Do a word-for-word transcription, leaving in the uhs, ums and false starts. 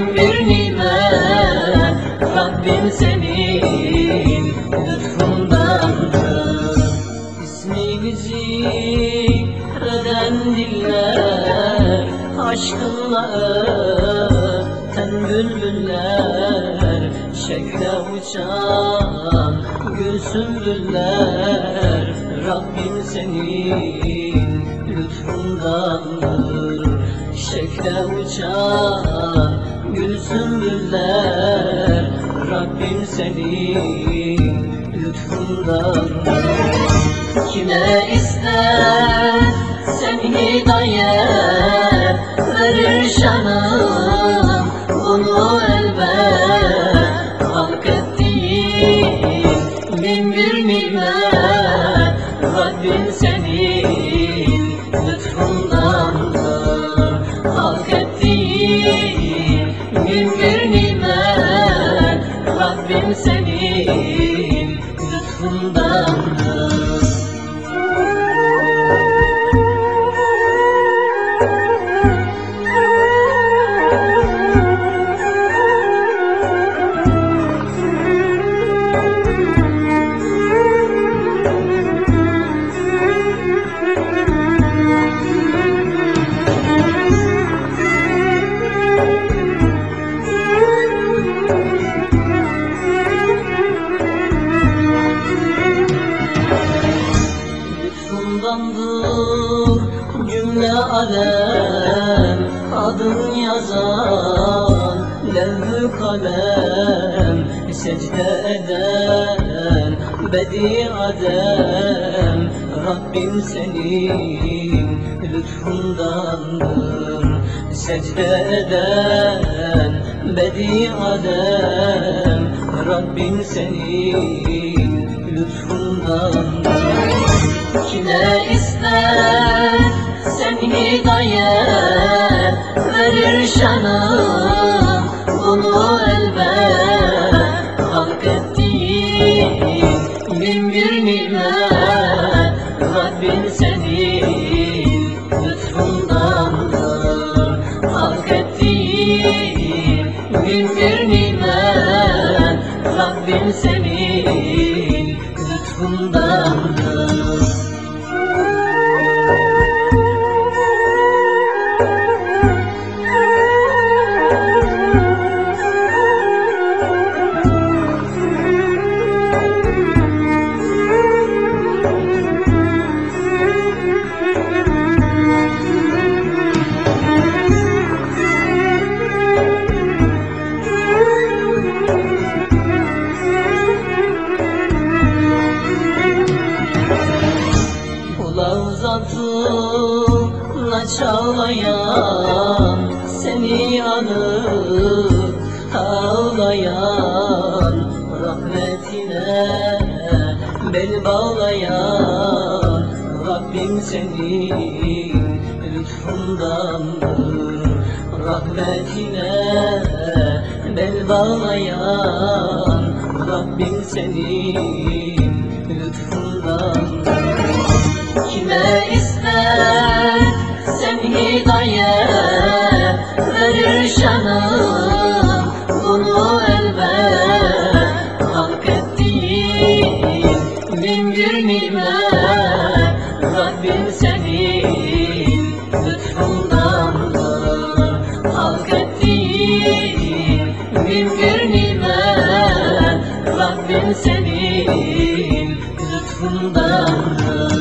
bin bir nimet Rabbim senin lütfundandır. İsmini zikreden diller, aşkınla öten bülbüller, şekle uçan gül sümbüller Rabbim senin lütfundandır. Şekle uçan gül sümbüller Rabbim senin lütfundandır. Kime istersen hidayet verir şanım, bunu elbet halk ettiğin bin bir nimet Rabbim senin lütfundandır. Halk ettiğin bin bir nimet Rabbim senin lütfundandır. Lütfundandır cümle alem, adın yazan levh-ü kalem, secde eden bedi adem Rabbim senin lütfundandır. Secde eden bedi adem Rabbim senin lütfundandır. Kime istersen hidayet verir şanım, bunu elbet halk ettiğin bin bir nimet Rabbim senin lütfundandır. Halk ettiğin bin bir nimet Rabbim senin lütfundandır. Zatınla çağlayan, seni anıp ağlayan, rahmetine bel bağlayan Rabbim senin lütfundandır. Rahmetine bel bağlayan Rabbim senin lütfundandır. Kime istersen hidayet verir şanım, bunu elbet halk ettiğin bin bir nimet Rabbim senin lütfundandır. Halk ettiğin bin bir nimet Rabbim senin lütfundandır.